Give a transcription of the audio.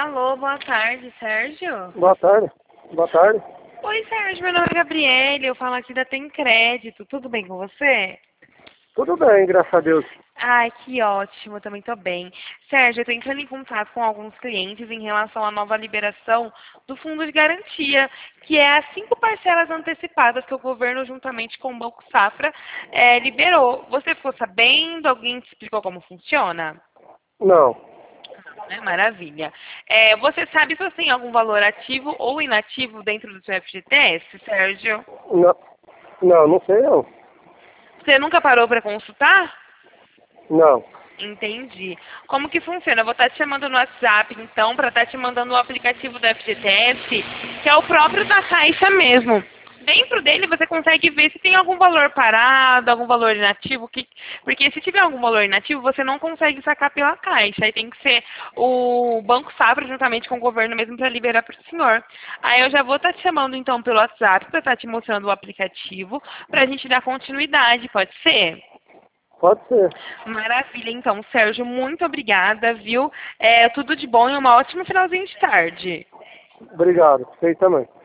Alô, boa tarde, Sérgio. Boa tarde. Boa tarde. Oi, Sérgio, meu nome é Gabriele, eu falo aqui da Tem Crédito, tudo bem com você? Tudo bem, graças a Deus. Ai, que ótimo, eu também tô bem. Sérgio, eu tô entrando em contato com alguns clientes em relação à nova liberação do Fundo de Garantia, que é as 5 parcelas antecipadas que o governo, juntamente com o Banco Safra, liberou. Você ficou sabendo? Alguém te explicou como funciona? Não. Maravilha. Você sabe se você tem algum valor ativo ou inativo dentro do seu FGTS, Sérgio? Não, não sei não. Você nunca parou para consultar? Não. Entendi. Como que funciona? Eu vou estar te chamando no WhatsApp, então, para estar te mandando o aplicativo do FGTS, que é o próprio da Caixa mesmo. Dentro dele você consegue ver se tem algum valor parado, algum valor inativo, porque se tiver algum valor inativo, você não consegue sacar pela Caixa. Aí tem que ser o Banco Safra, juntamente com o governo mesmo, para liberar para o senhor. Aí eu já vou estar te chamando, então, pelo WhatsApp, para estar te mostrando o aplicativo, para a gente dar continuidade, pode ser? Pode ser. Maravilha, então, Sérgio, muito obrigada, viu? Tudo de bom e uma ótima finalzinho de tarde. Obrigado. Sei também.